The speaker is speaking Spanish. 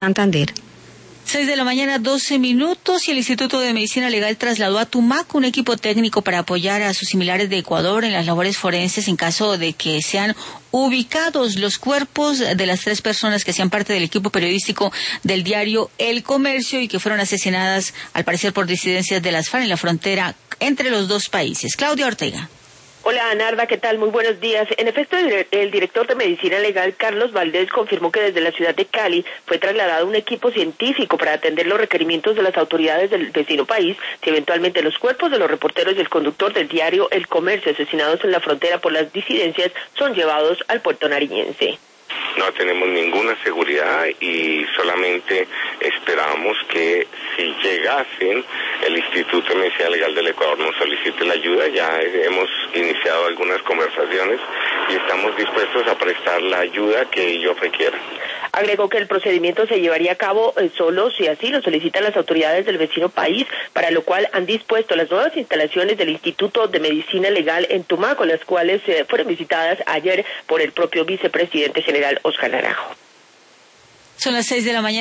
Santander. 6 de la mañana, 12 minutos, y el Instituto de Medicina Legal trasladó a Tumaco un equipo técnico para apoyar a sus similares de Ecuador en las labores forenses en caso de que sean ubicados los cuerpos de las 3 personas que hacían parte del equipo periodístico del diario El Comercio y que fueron asesinadas, al parecer, por disidencias de las FARC en la frontera entre los dos países. Claudia Ortega. Hola, Narda, ¿qué tal? Muy buenos días. En efecto, el director de Medicina Legal, Carlos Valdés, confirmó que desde la ciudad de Cali fue trasladado un equipo científico para atender los requerimientos de las autoridades del vecino país si eventualmente los cuerpos de los reporteros y el conductor del diario El Comercio asesinados en la frontera por las disidencias son llevados al puerto nariñense. No tenemos ninguna seguridad y solamente esperamos que si llegasen, el Instituto de Medicina Legal del Ecuador nos solicite la ayuda. Ya hemos iniciado algunas conversaciones y estamos dispuestos a prestar la ayuda que ellos requieran. Agregó que el procedimiento se llevaría a cabo solo si así lo solicitan las autoridades del vecino país, para lo cual han dispuesto las nuevas instalaciones del Instituto de Medicina Legal en Tumaco, las cuales fueron visitadas ayer por el propio vicepresidente general Óscar Naranjo. Son las 6 de la mañana.